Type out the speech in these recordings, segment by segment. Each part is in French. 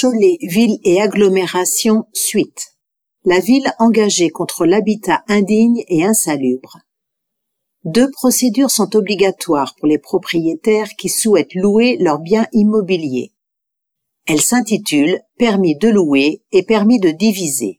Cholet, ville et agglomération, suite. La ville engagée contre l'habitat indigne et insalubre. 2 procédures sont obligatoires pour les propriétaires qui souhaitent louer leurs biens immobiliers. Elles s'intitulent permis de louer et permis de diviser.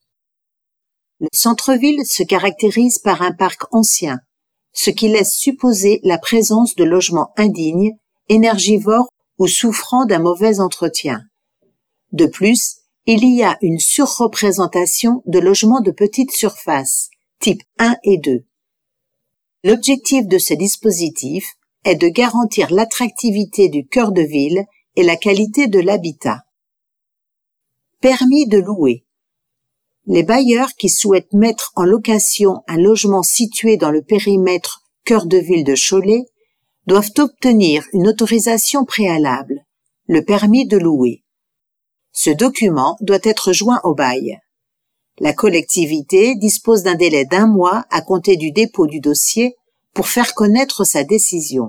Le centre-ville se caractérise par un parc ancien, ce qui laisse supposer la présence de logements indignes, énergivores ou souffrant d'un mauvais entretien. De plus, il y a une surreprésentation de logements de petite surface, type 1 et 2. L'objectif de ce dispositif est de garantir l'attractivité du cœur de ville et la qualité de l'habitat. Permis de louer. Les bailleurs qui souhaitent mettre en location un logement situé dans le périmètre cœur de ville de Cholet doivent obtenir une autorisation préalable, le permis de louer. Ce document doit être joint au bail. La collectivité dispose d'un délai d'1 mois à compter du dépôt du dossier pour faire connaître sa décision.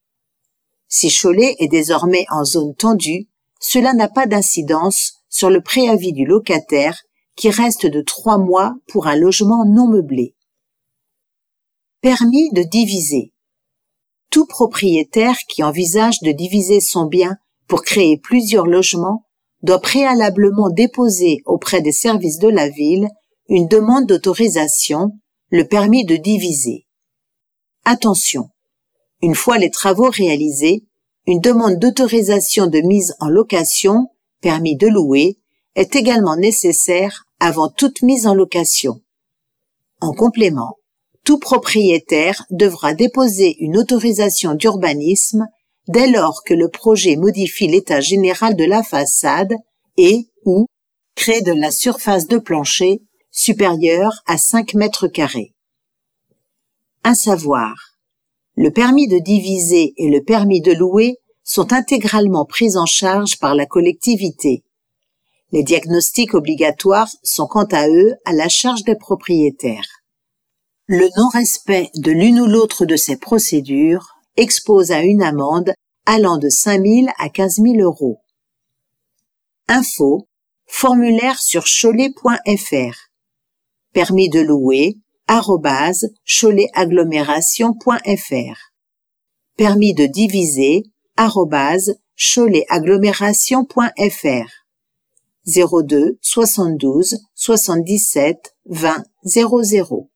Si Cholet est désormais en zone tendue, cela n'a pas d'incidence sur le préavis du locataire qui reste de 3 mois pour un logement non meublé. Permis de diviser. Tout propriétaire qui envisage de diviser son bien pour créer plusieurs logements doit préalablement déposer auprès des services de la ville une demande d'autorisation, le permis de diviser. Attention, une fois les travaux réalisés, une demande d'autorisation de mise en location, permis de louer, est également nécessaire avant toute mise en location. En complément, tout propriétaire devra déposer une autorisation d'urbanisme dès lors que le projet modifie l'état général de la façade et ou crée de la surface de plancher supérieure à 5 mètres carrés. À savoir, le permis de diviser et le permis de louer sont intégralement pris en charge par la collectivité. Les diagnostics obligatoires sont quant à eux à la charge des propriétaires. Le non-respect de l'une ou l'autre de ces procédures expose à une amende allant de 5 000 à 15 000 euros. Info, formulaire sur cholet.fr. Permis de louer, @choletagglomération.fr. Permis de diviser, @choletagglomération.fr. 02 72 77 20 00.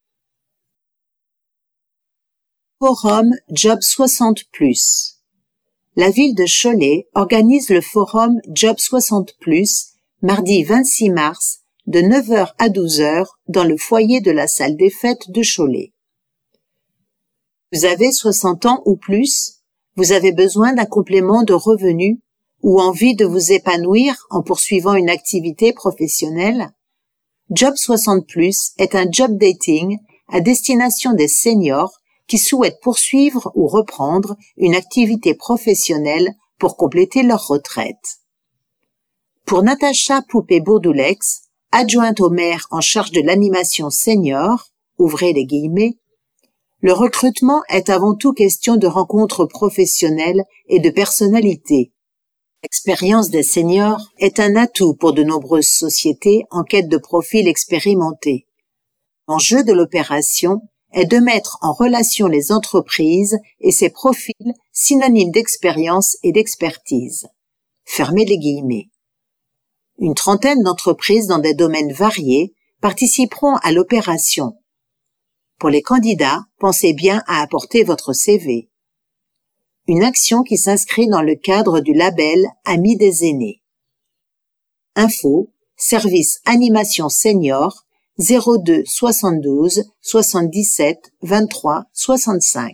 Forum Job 60+. La ville de Cholet organise le forum Job 60+, mardi 26 mars, de 9h à 12h, dans le foyer de la salle des fêtes de Cholet. Vous avez 60 ans ou plus? Vous avez besoin d'un complément de revenus ou envie de vous épanouir en poursuivant une activité professionnelle? Job 60+ est un job dating à destination des seniors qui souhaitent poursuivre ou reprendre une activité professionnelle pour compléter leur retraite. Pour Natacha Poupé-Bourdoulex, adjointe au maire en charge de l'animation senior, ouvrez les guillemets, le recrutement est avant tout question de rencontres professionnelles et de personnalité. L'expérience des seniors est un atout pour de nombreuses sociétés en quête de profils expérimentés. L'enjeu de l'opération est de mettre en relation les entreprises et ces profils synonymes d'expérience et d'expertise. Fermez les guillemets. Une trentaine d'entreprises dans des domaines variés participeront à l'opération. Pour les candidats, pensez bien à apporter votre CV. Une action qui s'inscrit dans le cadre du label Amis des aînés. Info, service animation senior, 02 72 77 23 65.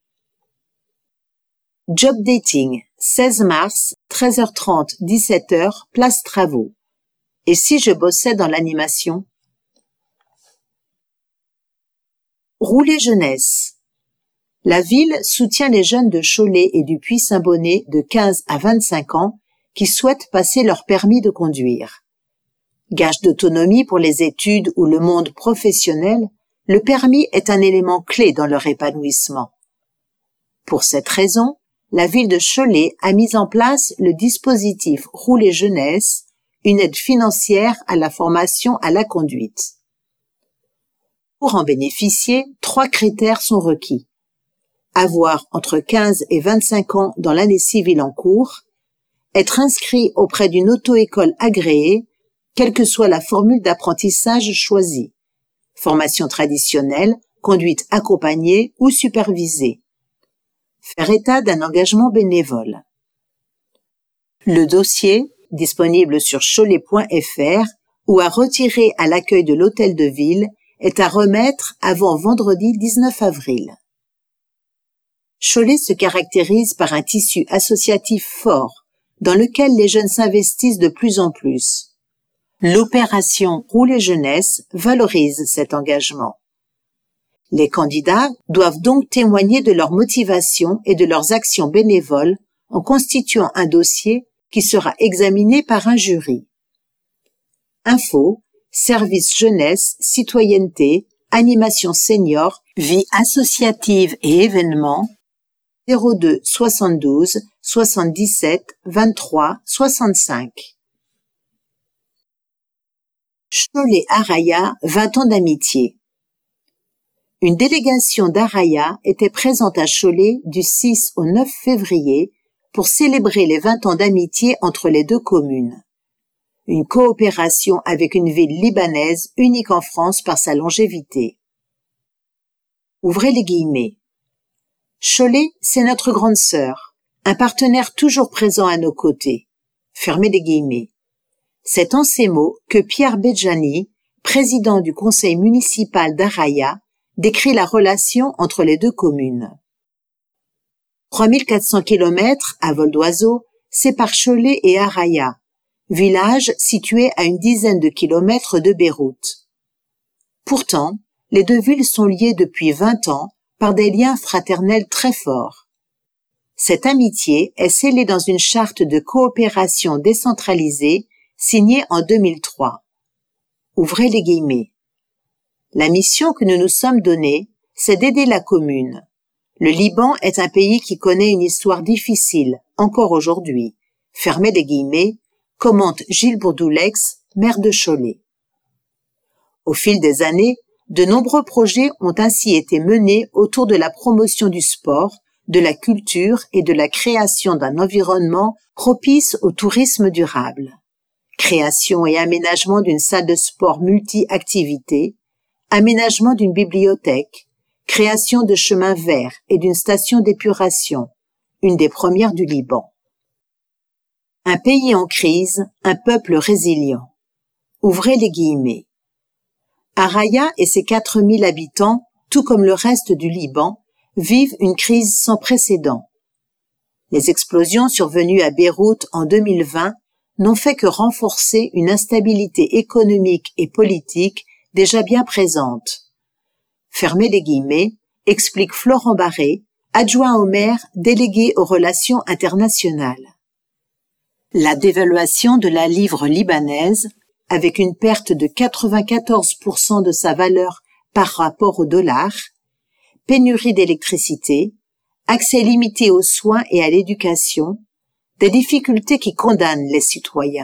Job dating, 16 mars, 13h30, 17h, place Travaux. Et si je bossais dans l'animation? Rouler jeunesse. La ville soutient les jeunes de Cholet et du Puy-Saint-Bonnet de 15 à 25 ans qui souhaitent passer leur permis de conduire. Gage d'autonomie pour les études ou le monde professionnel, le permis est un élément clé dans leur épanouissement. Pour cette raison, la ville de Cholet a mis en place le dispositif Rouler jeunesse une aide financière à la formation à la conduite. Pour en bénéficier, 3 critères sont requis. Avoir entre 15 et 25 ans dans l'année civile en cours, être inscrit auprès d'une auto-école agréée, quelle que soit la formule d'apprentissage choisie, formation traditionnelle, conduite accompagnée ou supervisée, faire état d'un engagement bénévole. Le dossier, disponible sur cholet.fr ou à retirer à l'accueil de l'hôtel de ville, est à remettre avant vendredi 19 avril. Cholet se caractérise par un tissu associatif fort, dans lequel les jeunes s'investissent de plus en plus. L'opération Rouler Jeunesse valorise cet engagement. Les candidats doivent donc témoigner de leur motivation et de leurs actions bénévoles en constituant un dossier qui sera examiné par un jury. Info, service jeunesse, citoyenneté, animation senior, vie associative et événements, 02 72 77 23 65. Cholet-Araya, 20 ans d'amitié. Une délégation d'Araya était présente à Cholet du 6 au 9 février pour célébrer les 20 ans d'amitié entre les deux communes. Une coopération avec une ville libanaise unique en France par sa longévité. Ouvrez les guillemets. Cholet, c'est notre grande sœur, un partenaire toujours présent à nos côtés. Fermez les guillemets. C'est en ces mots que Pierre Bedjani, président du conseil municipal d'Araya, décrit la relation entre les deux communes. 3400 km à vol d'oiseau séparent Cholet et Araya, village situé à une dizaine de kilomètres de Beyrouth. Pourtant, les deux villes sont liées depuis 20 ans par des liens fraternels très forts. Cette amitié est scellée dans une charte de coopération décentralisée signée en 2003. Ouvrez les guillemets. La mission que nous nous sommes donnée, c'est d'aider la commune. Le Liban est un pays qui connaît une histoire difficile, encore aujourd'hui. Fermez les guillemets, commente Gilles Bourdoulex, maire de Cholet. Au fil des années, de nombreux projets ont ainsi été menés autour de la promotion du sport, de la culture et de la création d'un environnement propice au tourisme durable. Création et aménagement d'une salle de sport multi-activités, aménagement d'une bibliothèque, création de chemins verts et d'une station d'épuration, une des premières du Liban. Un pays en crise, un peuple résilient. Ouvrez les guillemets. Araya et ses 4000 habitants, tout comme le reste du Liban, vivent une crise sans précédent. Les explosions survenues à Beyrouth en 2020 n'ont fait que renforcer une instabilité économique et politique déjà bien présente. Fermez les guillemets, explique Florent Barré, adjoint au maire, délégué aux relations internationales. La dévaluation de la livre libanaise, avec une perte de 94% de sa valeur par rapport au dollar, pénurie d'électricité, accès limité aux soins et à l'éducation, des difficultés qui condamnent les citoyens.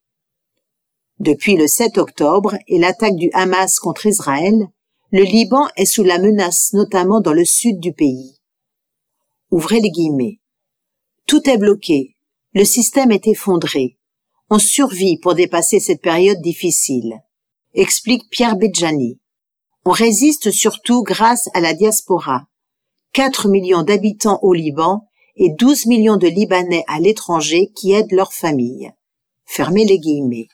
Depuis le 7 octobre et l'attaque du Hamas contre Israël, le Liban est sous la menace notamment dans le sud du pays. Ouvrez les guillemets. Tout est bloqué, le système est effondré. On survit pour dépasser cette période difficile, explique Pierre Bedjani. On résiste surtout grâce à la diaspora. 4 millions d'habitants au Liban et 12 millions de Libanais à l'étranger qui aident leurs familles. Fermez les guillemets.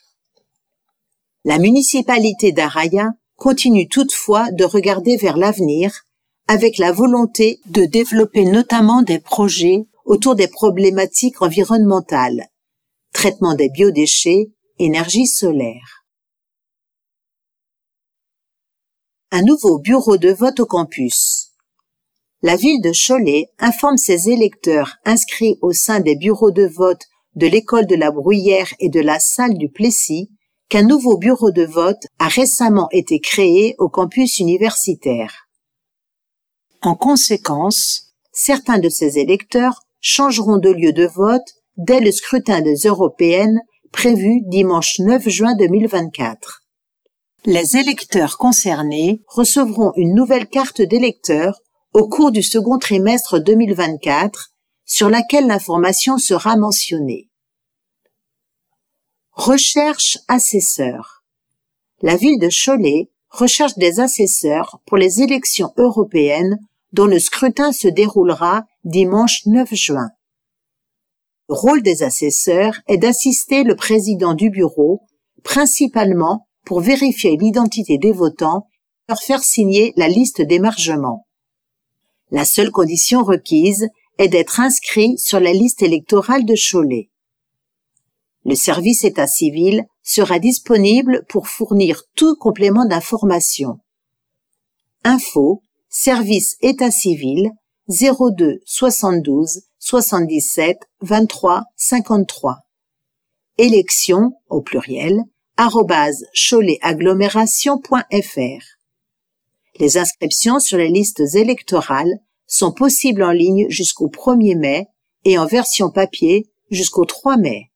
La municipalité d'Araya continue toutefois de regarder vers l'avenir avec la volonté de développer notamment des projets autour des problématiques environnementales, traitement des biodéchets, énergie solaire. Un nouveau bureau de vote au campus. La ville de Cholet informe ses électeurs inscrits au sein des bureaux de vote de l'école de la Bruyère et de la salle du Plessis qu'un nouveau bureau de vote a récemment été créé au campus universitaire. En conséquence, certains de ces électeurs changeront de lieu de vote dès le scrutin des européennes prévu dimanche 9 juin 2024. Les électeurs concernés recevront une nouvelle carte d'électeur au cours du second trimestre 2024, sur laquelle l'information sera mentionnée. Recherche assesseurs. La ville de Cholet recherche des assesseurs pour les élections européennes dont le scrutin se déroulera dimanche 9 juin. Le rôle des assesseurs est d'assister le président du bureau, principalement pour vérifier l'identité des votants et leur faire signer la liste d'émargement. La seule condition requise est d'être inscrit sur la liste électorale de Cholet. Le service état civil sera disponible pour fournir tout complément d'information. Info, service état civil, 02 72 77 23 53. Élection, au pluriel, @cholet-agglomération.fr. Les inscriptions sur les listes électorales sont possibles en ligne jusqu'au 1er mai et en version papier jusqu'au 3 mai.